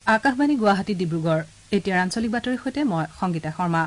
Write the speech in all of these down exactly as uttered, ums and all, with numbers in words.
আকাশবাণী গুৱাহাটী ডিব্ৰুগড় এতিয়া আঞ্চলিক বাতৰিৰ সৈতে মই সংগীতা শৰ্মা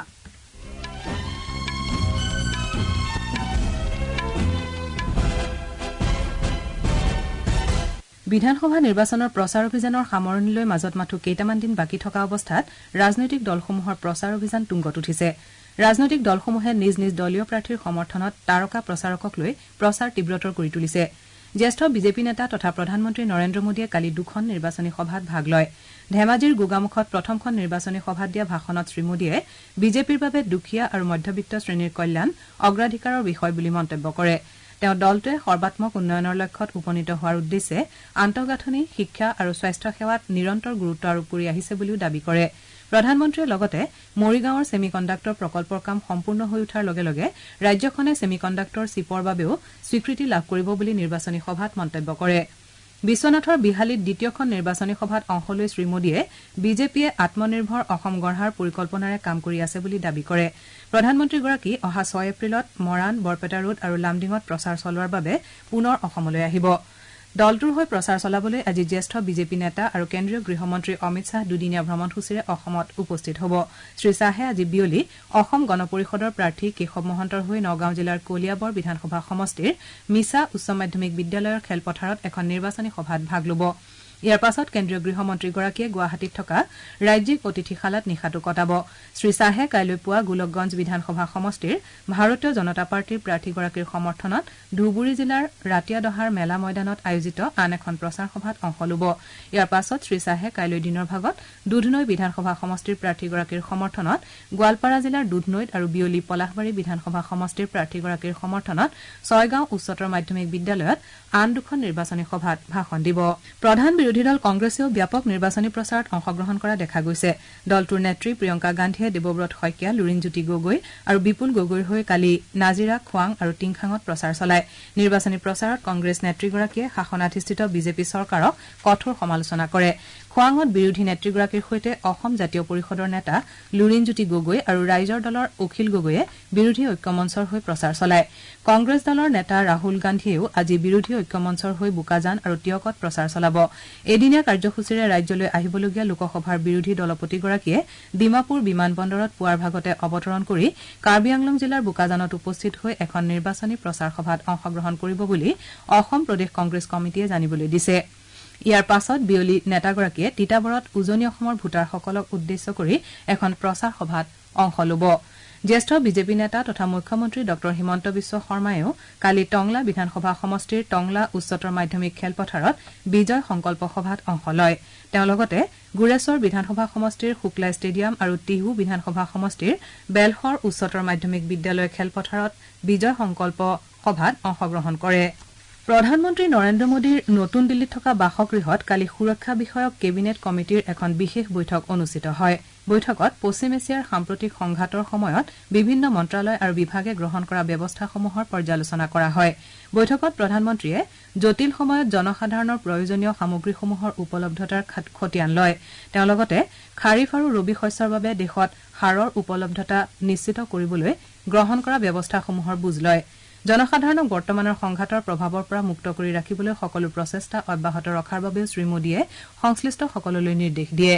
বিধানসভা নিৰ্বাচনৰ প্ৰচাৰ অভিযানৰ সামৰণিলৈ মাজত মাথো কেইটামান দিন বাকী থকা অৱস্থাত ৰাজনৈতিক দলসমূহৰ প্ৰচাৰ অভিযান তুংগত উঠিছে ৰাজনৈতিক দলসমূহে নিজ নিজ দলীয় প্ৰাৰ্থীৰ সমৰ্থনত তাৰকা প্ৰচাৰকক লৈ প্ৰচাৰ তীব্ৰতৰ কৰি তুলিছে জ্যেষ্ঠ বিজেপি নেতা তথা প্ৰধানমন্ত্ৰী নৰেন্দ্ৰ মোদীয়ে কালি দুখন নিৰ্বাচনী সভাত ভাগ লয় ধেমাজিৰ গোগামুখত প্ৰথমখন নিৰ্বাচনী সভাত দিয়া ভাষণত শ্ৰীমোদীয়ে বিজেপিৰ বাবে দুখীয়া আৰু মধ্যবিত্ত শ্ৰেণীৰ কল্যাণ অগ্ৰাধিকাৰৰ বিষয় বুলি মন্তব্য কৰে তেওঁ দলটোৱে সৰ্বাত্মক উন্নয়নৰ লক্ষ্যত উপনীত হোৱাৰ উদ্দেশ্যে আন্তঃগাঁথনি শিক্ষা আৰু স্বাস্থ্য সেৱাত নিৰন্তৰ গুৰুত্ব আৰোপ কৰি আহিছে বুলিও দাবী কৰে প্ৰধানমন্ত্ৰীয়ে লগতে মৰিগাঁৱৰ ছেমিকণ্ডাক্টৰ প্ৰকল্পৰ কাম সম্পূৰ্ণ হৈ উঠাৰ লগে লগে ৰাজ্যখনে ছেমিকণ্ডাক্টৰ চিপৰ বাবেও স্বীকৃতি লাভ কৰিব বুলি নিৰ্বাচনী সভাত মন্তব্য কৰে বিশ্বনাথৰ বিহালীত দ্বিতীয়খন নিৰ্বাচনী সভাত অংশ লৈ শ্ৰীমোদীয়ে বিজেপিয়ে আত্মনিৰ্ভৰ অসম গঢ়াৰ পৰিকল্পনাৰে কাম কৰি আছে বুলি দাবী কৰে প্ৰধানমন্ত্ৰীগৰাকী অহা ছয় এপ্ৰিলত মৰাণ বৰপেটা ৰোড আৰু লামডিঙত প্ৰচাৰ চলোৱাৰ বাবে পুনৰ অসমলৈ আহিব দলটোৰ হৈ প্ৰচাৰ চলাবলৈ আজি জ্যেষ্ঠ বিজেপি নেতা আৰু কেন্দ্ৰীয় গৃহমন্ত্ৰী অমিত শ্বাহ দুদিনীয়া ভ্ৰমণসূচীৰে অসমত উপস্থিত হ'ব শ্ৰীশ্বাহে আজি বিয়লি অসম গণ পৰিষদৰ প্ৰাৰ্থী কেশৱ মহন্তৰ হৈ নগাঁও জিলাৰ কলিয়াবৰ বিধানসভা সমষ্টিৰ মিছা উচ্চ মাধ্যমিক বিদ্যালয়ৰ খেলপথাৰত এখন নিৰ্বাচনী সভাত ভাগ ল'ব ইয়াৰ পাছত কেন্দ্ৰীয় গৃহমন্ত্ৰীগৰাকীয়ে গুৱাহাটীত থকা ৰাজ্যিক অতিথিশালাত নিশাটো কটাব শ্ৰীশ্বাহে কাইলৈ পুৱা গোলকগঞ্জ বিধানসভা সমষ্টিৰ ভাৰতীয় জনতা পাৰ্টীৰ প্ৰাৰ্থীগৰাকীৰ সমৰ্থনত ধুবুৰী জিলাৰ ৰাতিয়াদহাৰ মেলা ময়দানত আয়োজিত আন এখন প্ৰচাৰ সভাত অংশ ল'ব ইয়াৰ পাছত শ্ৰীশ্বাহে কাইলৈ দিনৰ ভাগত দুধনৈ বিধানসভা সমষ্টিৰ প্ৰাৰ্থীগৰাকীৰ সমৰ্থনত গোৱালপাৰা জিলাৰ দুধনৈত আৰু বিয়লি পলাশবাৰী বিধানসভা সমষ্টিৰ প্ৰাৰ্থীগৰাকীৰ সমৰ্থনত ছয়গাঁও উচ্চতৰ মাধ্যমিক বিদ্যালয়ত আন দুখন নিৰ্বাচনী সভাত ভাষণ দিব প্ৰধান বিৰোধী দল কংগ্ৰেছেও ব্যাপক নিৰ্বাচনী প্ৰচাৰত অংশগ্ৰহণ কৰা দেখা গৈছে দলটোৰ নেত্ৰী প্ৰিয়ংকা গান্ধীয়ে দেৱব্ৰত শইকীয়া লুৰিণজ্যোতি গগৈ আৰু বিপুল গগৈৰ হৈ কালি নাজিৰা খোৱাং আৰু টিংখাঙত প্ৰচাৰ চলায় নিৰ্বাচনী প্ৰচাৰত কংগ্ৰেছ নেত্ৰীগৰাকীয়ে শাসনাধিষ্ঠিত বিজেপি চৰকাৰক কঠোৰ সমালোচনা কৰে খোৱাঙত বিৰোধী নেত্ৰীগৰাকীৰ সৈতে অসম জাতীয় পৰিষদৰ নেতা লুৰিণজ্যোতি গগৈ আৰু ৰাইজৰ দলৰ অখিল গগৈয়ে বিৰোধী ঐক্যমঞ্চৰ হৈ প্ৰচাৰ চলায় কংগ্ৰেছ দলৰ নেতা ৰাহুল গান্ধীয়েও আজি বিৰোধী ঐক্যমঞ্চৰ হৈ বোকাজান আৰু টিয়কত প্ৰচাৰ চলাব এদিনীয়া কাৰ্যসূচীৰে ৰাজ্যলৈ আহিবলগীয়া লোকসভাৰ বিৰোধী দলপতিগৰাকীয়ে ডিমাপুৰ বিমান বন্দৰত পুৱাৰ ভাগতে অৱতৰণ কৰি কাৰ্বি আংলং জিলাৰ বোকাজানত উপস্থিত হৈ এখন নিৰ্বাচনী প্ৰচাৰ সভাত অংশগ্ৰহণ কৰিব বুলি অসম প্ৰদেশ কংগ্ৰেছ কমিটিয়ে জানিবলৈ দিছে ইয়াৰ পাছত বিয়লি নেতাগৰাকীয়ে তিতাবৰত উজনি অসমৰ ভোটাৰসকলক উদ্দেশ্য কৰি এখন প্ৰচাৰ সভাত অংশ ল'ব জ্যেষ্ঠ বিজেপি নেতা তথা মুখ্যমন্ত্ৰী ড হিমন্ত বিশ্ব শৰ্মায়ো কালি টংলা বিধানসভা সমষ্টিৰ টংলা উচ্চতৰ মাধ্যমিক খেলপথাৰত বিজয় সংকল্প সভাত অংশ লয় তেওঁ লগতে গুৰেশ্বৰ বিধানসভা সমষ্টিৰ শুক্লা ষ্টেডিয়াম আৰু টিহু বিধানসভা সমষ্টিৰ বেলশৰ উচ্চতৰ মাধ্যমিক বিদ্যালয় খেলপথাৰত বিজয় সংকল্প সভাত অংশগ্ৰহণ কৰে প্ৰধানমন্ত্ৰী নৰেন্দ্ৰ মোদীৰ নতুন দিল্লীত থকা বাসগৃহত কালি সুৰক্ষা বিষয়ক কেবিনেট কমিটিৰ এখন বিশেষ বৈঠক অনুষ্ঠিত হয় বৈঠকত পশ্চিম এছিয়াৰ সাম্প্ৰতিক সংঘাতৰ সময়ত বিভিন্ন মন্ত্ৰালয় আৰু বিভাগে গ্ৰহণ কৰা ব্যৱস্থাসমূহৰ পৰ্যালোচনা কৰা হয় বৈঠকত প্ৰধানমন্ত্ৰীয়ে জটিল সময়ত জনসাধাৰণৰ প্ৰয়োজনীয় সামগ্ৰীসমূহৰ উপলব্ধতাৰ খতিয়ান লয় তেওঁ লগতে খাৰিফ আৰু ৰবি শস্যৰ বাবে দেশত সাৰৰ উপলব্ধতা নিশ্চিত কৰিবলৈ গ্ৰহণ কৰা ব্যৱস্থাসমূহৰ বুজ লয় জনসাধাৰণক বৰ্তমানৰ সংঘাতৰ প্ৰভাৱৰ পৰা মুক্ত কৰি ৰাখিবলৈ সকলো প্ৰচেষ্টা অব্যাহত ৰখাৰ বাবেও শ্ৰীমোদীয়ে সংশ্লিষ্ট সকলোলৈ নিৰ্দেশ দিয়ে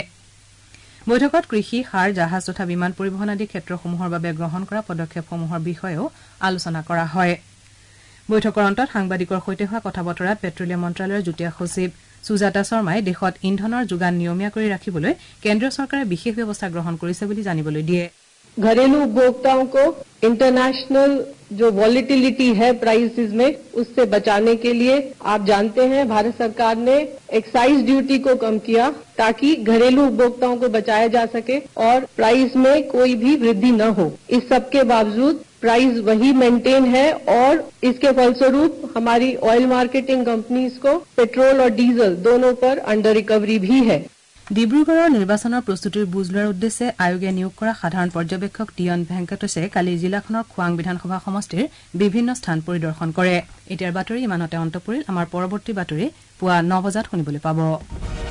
বৈঠকত কৃষি সাৰ জাহাজ তথা বিমান পৰিবহণ আদি ক্ষেত্ৰসমূহৰ বাবে গ্ৰহণ কৰা পদক্ষেপসমূহৰ বিষয়েও আলোচনা কৰা হয় বৈঠকৰ অন্তত সাংবাদিকৰ সৈতে হোৱা কথা বতৰাত পেট্ৰলিয়াম মন্ত্ৰালয়ৰ যুটীয়া সচিব সুজাতা শৰ্মাই দেশত ইন্ধনৰ যোগান নিয়মীয়া কৰি ৰাখিবলৈ কেন্দ্ৰীয় চৰকাৰে বিশেষ ব্যৱস্থা গ্ৰহণ কৰিছে বুলি জানিবলৈ দিয়ে घरेलू उपभोक्ताओं को इंटरनेशनल जो वॉलिटिलिटी है प्राइसेस में उससे बचाने के लिए आप जानते हैं भारत सरकार ने एक्साइज ड्यूटी को कम किया ताकि घरेलू उपभोक्ताओं को बचाया जा सके और प्राइस में कोई भी वृद्धि न हो इस सब के बावजूद प्राइस वही मेंटेन है और इसके फलस्वरूप हमारी ऑयल मार्केटिंग कंपनीज को पेट्रोल और डीजल दोनों पर अंडर रिकवरी भी है ডিব্ৰুগড়ৰ নিৰ্বাচনৰ প্ৰস্তুতিৰ বুজ লোৱাৰ উদ্দেশ্যে আয়োগে নিয়োগ কৰা সাধাৰণ পৰ্যবেক্ষক টিয়ন ভেংকটেশে কালি জিলাখনৰ খোৱাং বিধানসভা সমষ্টিৰ বিভিন্ন স্থান পৰিদৰ্শন কৰে এতিয়াৰ বাতৰি ইমানতে অন্ত পৰিল আমাৰ পৰৱৰ্তী বাতৰি পুৱা ন বজাত শুনিবলৈ পাব